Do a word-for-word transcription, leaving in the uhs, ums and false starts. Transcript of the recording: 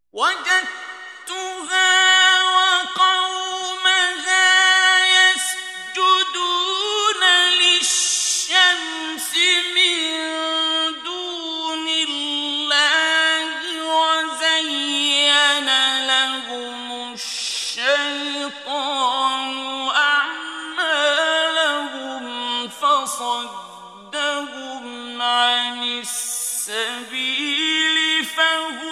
وجدتها وقومها يسجدون للشمس من دون الله وزين لهم الشيطان أعمالهم فصدهم عن السبيل فهم